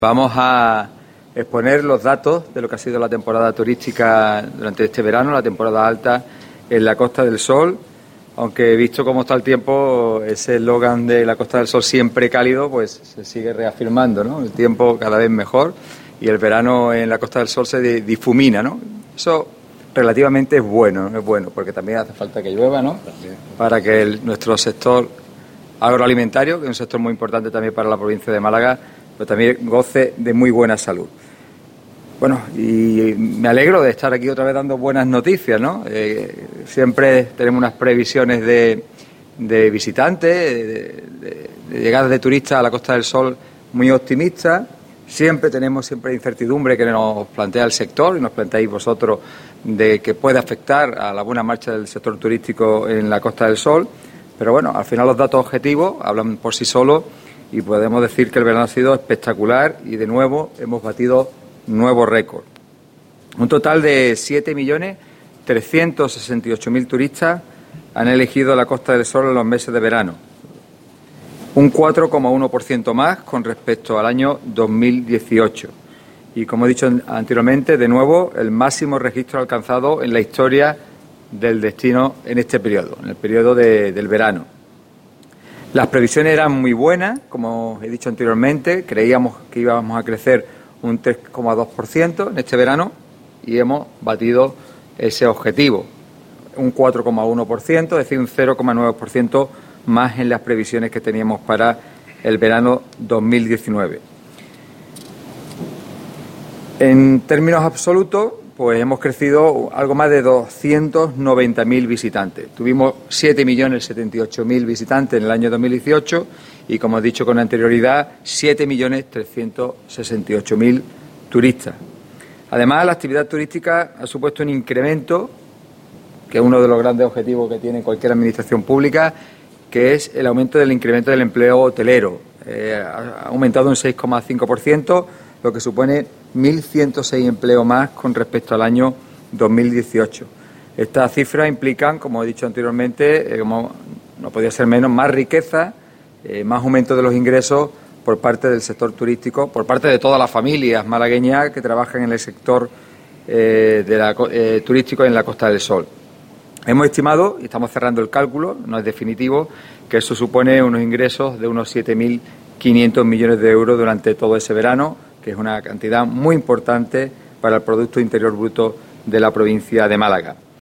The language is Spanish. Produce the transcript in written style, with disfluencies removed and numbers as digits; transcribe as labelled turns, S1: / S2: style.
S1: Vamos a exponer los datos de lo que ha sido la temporada turística durante este verano, la temporada alta en la Costa del Sol, aunque visto cómo está el tiempo, ese eslogan de la Costa del Sol siempre cálido, pues se sigue reafirmando, ¿no? El tiempo cada vez mejor y el verano en la Costa del Sol se difumina, ¿no? Eso relativamente es bueno, porque también hace falta que llueva, ¿no? Para que nuestro sector agroalimentario, que es un sector muy importante también para la provincia de Málaga, pero también goce de muy buena salud. Bueno, y me alegro de estar aquí otra vez dando buenas noticias, ¿no? Siempre tenemos unas previsiones de visitantes, de llegadas de turistas a la Costa del Sol muy optimistas. Siempre incertidumbre que nos plantea el sector y nos planteáis vosotros de que puede afectar a la buena marcha del sector turístico en la Costa del Sol. Pero bueno, al final los datos objetivos hablan por sí solos y podemos decir que el verano ha sido espectacular y de nuevo hemos batido nuevo récord. Un total de 7.368.000 turistas han elegido la Costa del Sol en los meses de verano, un 4,1% más con respecto al año 2018. Y como he dicho anteriormente, de nuevo el máximo registro alcanzado en la historia del destino en este periodo, en el periodo del verano. Las previsiones eran muy buenas, como he dicho anteriormente, creíamos que íbamos a crecer un 3,2% en este verano y hemos batido ese objetivo, un 4,1%, es decir, un 0,9% más en las previsiones que teníamos para el verano 2019. En términos absolutos, pues hemos crecido algo más de 290.000 visitantes. Tuvimos 7.078.000 visitantes en el año 2018 y, como he dicho con anterioridad, 7.368.000 turistas. Además, la actividad turística ha supuesto un incremento, que es uno de los grandes objetivos que tiene cualquier administración pública, que es el aumento del incremento del empleo hotelero. Ha aumentado un 6,5%, lo que supone 1.106 empleos más con respecto al año 2018. Estas cifras implican, como he dicho anteriormente, como no podía ser menos, más riqueza, más aumento de los ingresos por parte del sector turístico, por parte de todas las familias malagueñas que trabajan en el sector turístico en la Costa del Sol. Hemos estimado, y estamos cerrando el cálculo, no es definitivo, que eso supone unos ingresos de unos 7.500 millones de euros durante todo ese verano, que es una cantidad muy importante para el Producto Interior Bruto de la provincia de Málaga.